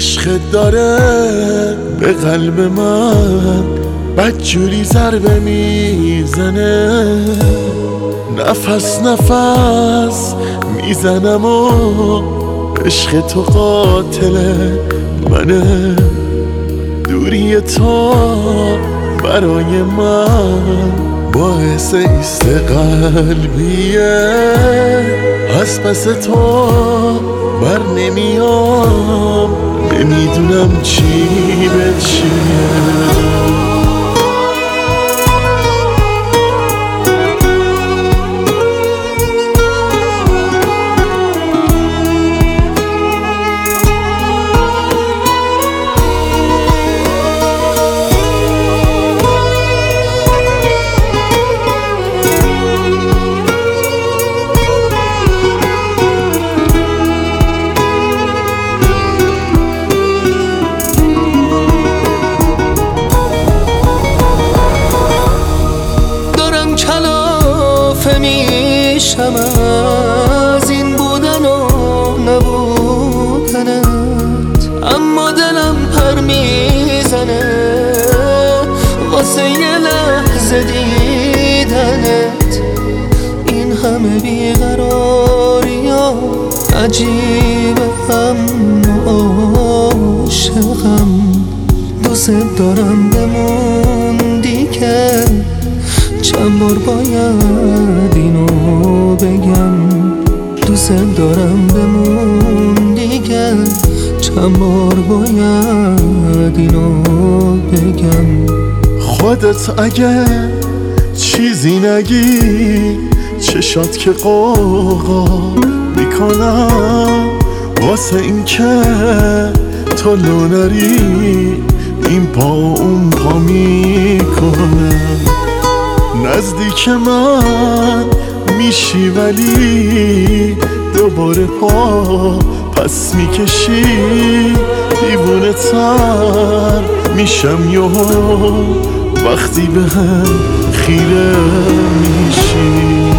عشقت داره به قلب من بدجوری ضربه میزنه، نفس نفس میزنم و عشق تو قاتل منه. دوری تو برای من باعث ایست قلبیه، از پس تو بر نمیام، نمیدونم چی به چیه. میشم از این بودن و نبودنت، اما دلم پر میزنه واسه یه لحظه دیدنت. این همه بیقراری ها عجیبه، هم عاشقم، دوست دارم بموندی که چند بار باید اینو بگم. دوست دارم بمون دیگه، چند بار باید اینو بگم. خودت اگه چیزی نگی چشات که قوقا میکنم، واسه این که تو لونری این پا اون پا میکنم. نزدیک من میشی ولی دوباره پا پس میکشی، دیوونه تر میشم یهو وقتی به هم خیره میشی.